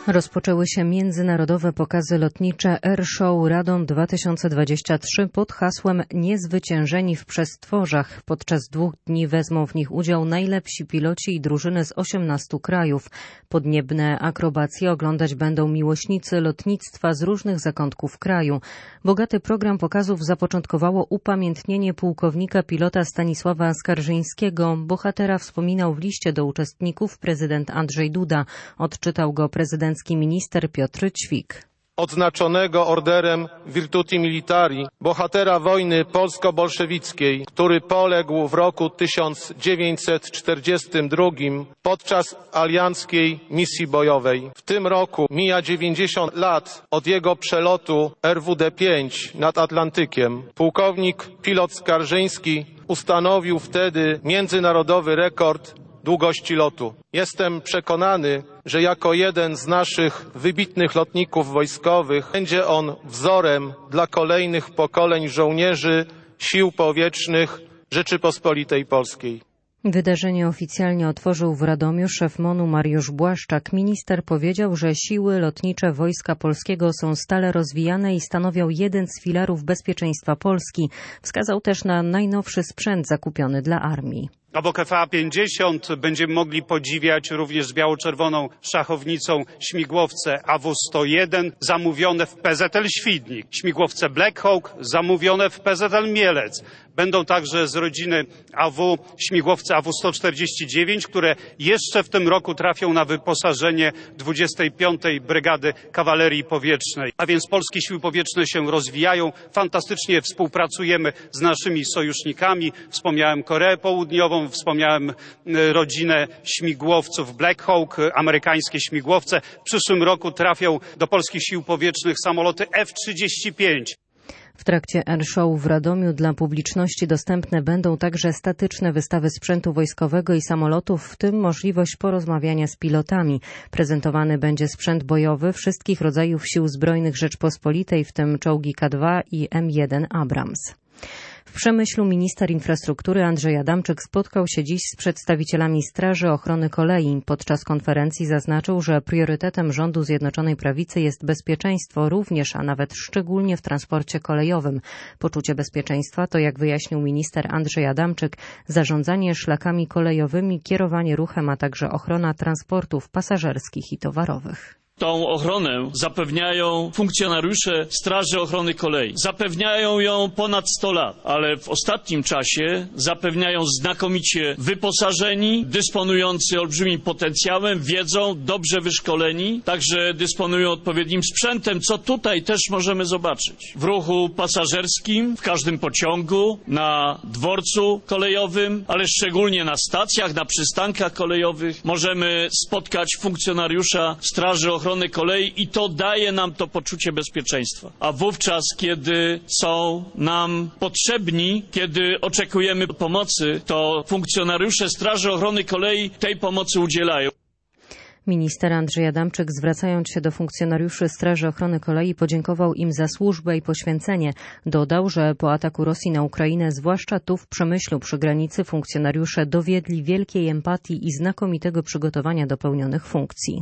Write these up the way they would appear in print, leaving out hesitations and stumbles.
Rozpoczęły się międzynarodowe pokazy lotnicze Air Show Radom 2023 pod hasłem Niezwyciężeni w przestworzach. Podczas 2 dni wezmą w nich udział najlepsi piloci i drużyny z 18 krajów. Podniebne akrobacje oglądać będą miłośnicy lotnictwa z różnych zakątków kraju. Bogaty program pokazów zapoczątkowało upamiętnienie pułkownika pilota Stanisława Skarżyńskiego. Bohatera wspominał w liście do uczestników prezydent Andrzej Duda. Odczytał go prezydencki minister Piotr Ćwik. Odznaczonego orderem Virtuti Militari, bohatera wojny polsko-bolszewickiej, który poległ w roku 1942 podczas alianckiej misji bojowej. W tym roku mija 90 lat od jego przelotu RWD-5 nad Atlantykiem. Pułkownik pilot Skarżyński ustanowił wtedy międzynarodowy rekord długości lotu. Jestem przekonany, że jako jeden z naszych wybitnych lotników wojskowych będzie on wzorem dla kolejnych pokoleń żołnierzy Sił Powietrznych Rzeczypospolitej Polskiej. Wydarzenie oficjalnie otworzył w Radomiu szef MON-u Mariusz Błaszczak. Minister powiedział, że siły lotnicze Wojska Polskiego są stale rozwijane i stanowią jeden z filarów bezpieczeństwa Polski. Wskazał też na najnowszy sprzęt zakupiony dla armii. Obok FA-50 będziemy mogli podziwiać również z biało-czerwoną szachownicą śmigłowce AW-101 zamówione w PZL Świdnik, śmigłowce Black Hawk zamówione w PZL Mielec. Będą także z rodziny AW śmigłowce AW-149, które jeszcze w tym roku trafią na wyposażenie 25. Brygady Kawalerii Powietrznej. A więc polskie siły powietrzne się rozwijają, fantastycznie współpracujemy z naszymi sojusznikami. Wspomniałem Koreę Południową, wspomniałem rodzinę śmigłowców Black Hawk, amerykańskie śmigłowce. W przyszłym roku trafią do polskich sił powietrznych samoloty F-35. W trakcie Air Show w Radomiu dla publiczności dostępne będą także statyczne wystawy sprzętu wojskowego i samolotów, w tym możliwość porozmawiania z pilotami. Prezentowany będzie sprzęt bojowy wszystkich rodzajów sił zbrojnych Rzeczpospolitej, w tym czołgi K2 i M1 Abrams. W Przemyślu minister infrastruktury Andrzej Adamczyk spotkał się dziś z przedstawicielami Straży Ochrony Kolei. Podczas konferencji zaznaczył, że priorytetem rządu Zjednoczonej Prawicy jest bezpieczeństwo również, a nawet szczególnie w transporcie kolejowym. Poczucie bezpieczeństwa to, jak wyjaśnił minister Andrzej Adamczyk, zarządzanie szlakami kolejowymi, kierowanie ruchem, a także ochrona transportów pasażerskich i towarowych. Tą ochronę zapewniają funkcjonariusze Straży Ochrony Kolei. Zapewniają ją ponad 100 lat, ale w ostatnim czasie zapewniają znakomicie wyposażeni, dysponujący olbrzymim potencjałem, wiedzą, dobrze wyszkoleni, także dysponują odpowiednim sprzętem, co tutaj też możemy zobaczyć. W ruchu pasażerskim, w każdym pociągu, na dworcu kolejowym, ale szczególnie na stacjach, na przystankach kolejowych możemy spotkać funkcjonariusza Straży Ochrony Kolei i to daje nam to poczucie bezpieczeństwa. A wówczas, kiedy są nam potrzebni, kiedy oczekujemy pomocy, to funkcjonariusze Straży Ochrony Kolei tej pomocy udzielają. Minister Andrzej Adamczyk, zwracając się do funkcjonariuszy Straży Ochrony Kolei, podziękował im za służbę i poświęcenie. Dodał, że po ataku Rosji na Ukrainę, zwłaszcza tu w Przemyślu przy granicy, funkcjonariusze dowiedli wielkiej empatii i znakomitego przygotowania do pełnionych funkcji.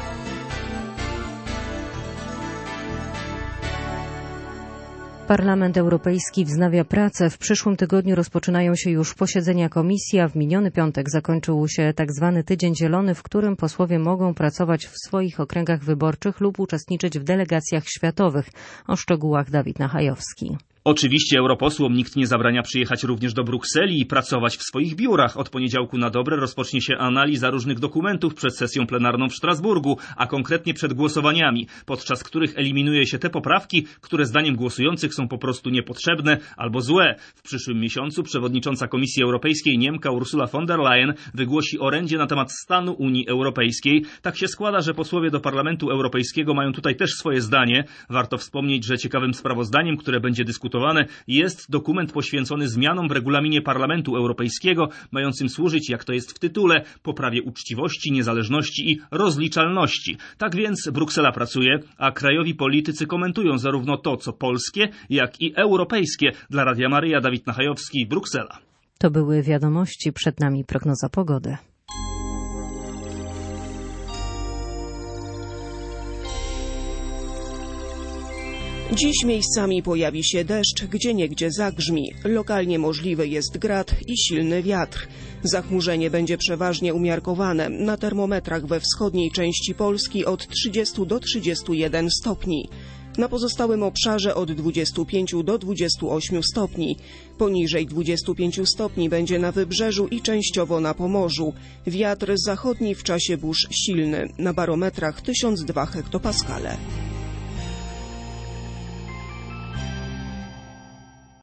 Parlament Europejski wznawia pracę. W przyszłym tygodniu rozpoczynają się już posiedzenia komisji, a w miniony piątek zakończył się tzw. Tydzień Zielony, w którym posłowie mogą pracować w swoich okręgach wyborczych lub uczestniczyć w delegacjach światowych. O szczegółach Dawid Nachajowski. Oczywiście europosłom nikt nie zabrania przyjechać również do Brukseli i pracować w swoich biurach. Od poniedziałku na dobre rozpocznie się analiza różnych dokumentów przed sesją plenarną w Strasburgu, a konkretnie przed głosowaniami, podczas których eliminuje się te poprawki, które zdaniem głosujących są po prostu niepotrzebne albo złe. W przyszłym miesiącu przewodnicząca Komisji Europejskiej Niemka Ursula von der Leyen wygłosi orędzie na temat stanu Unii Europejskiej. Tak się składa, że posłowie do Parlamentu Europejskiego mają tutaj też swoje zdanie. Warto wspomnieć, że ciekawym sprawozdaniem, które będzie dyskutowane, jest dokument poświęcony zmianom w regulaminie Parlamentu Europejskiego, mającym służyć, jak to jest w tytule, poprawie uczciwości, niezależności i rozliczalności. Tak więc Bruksela pracuje, a krajowi politycy komentują zarówno to, co polskie, jak i europejskie. Dla Radia Maryja, Dawid Nachajowski, Bruksela. To były wiadomości, przed nami prognoza pogody. Dziś miejscami pojawi się deszcz, gdzieniegdzie zagrzmi. Lokalnie możliwy jest grad i silny wiatr. Zachmurzenie będzie przeważnie umiarkowane. Na termometrach we wschodniej części Polski od 30 do 31 stopni. Na pozostałym obszarze od 25 do 28 stopni. Poniżej 25 stopni będzie na wybrzeżu i częściowo na Pomorzu. Wiatr zachodni w czasie burz silny. Na barometrach 1002 hektopaskale.